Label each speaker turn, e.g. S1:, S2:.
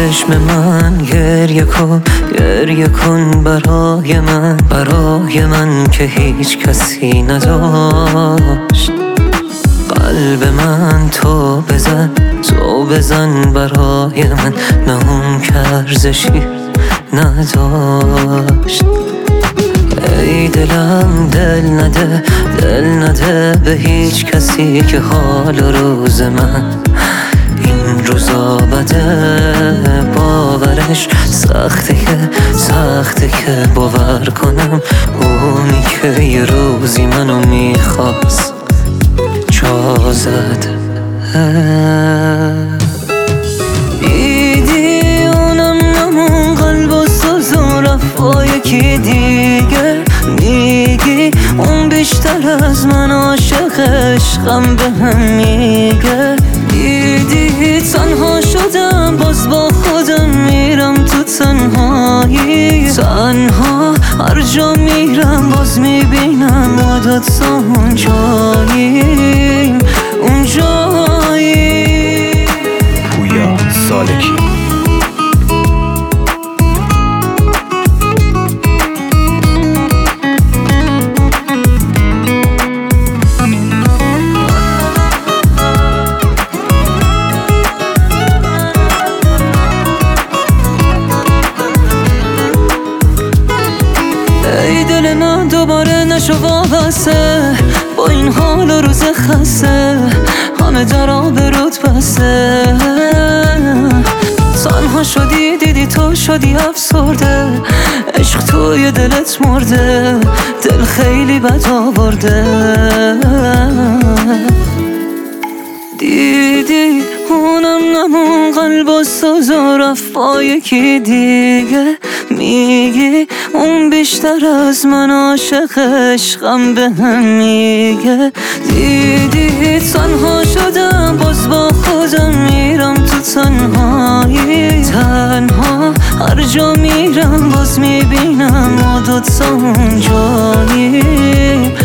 S1: چشم من گریه کن برای من که هیچ کسی نداشت. قلب من تو بزن برای من، نه اون که ارزشی نداشت. ای دلم دل نده به هیچ کسی که حال روز من این روزا بده. باورش سخته که باور کنم اونی که یه روزی منو میخواست جا زده. دیدی اونم نمون قلب و ساز و رفت با یکی دیگه. میگی اون بیشتر از من عاشق عشقم بهم میگه. دیدی تنها شدم باز با خودم میرم تو تنهایی. تنها هر جا میرم باز میبینم ما دوتا اونجاییم.
S2: پویا سالکی.
S1: ای دل من دوباره نشو وابسته با این حال و روز خسته، همه در آبروت بسته. تنها شدی دیدی تو شدی افسرده، عشق توی دلت مرده، دل خیلی بد آورده. دیدی اونم نمون قلب و ساز و رفت با یکی دیگه. میگی اون بیشتر از من عاشق عشقم بهم میگه. دیدی تنها شدم باز با خودم میرم تو تنهایی. تنها هر جا میرم باز میبینم ما دوتا اونجاییم.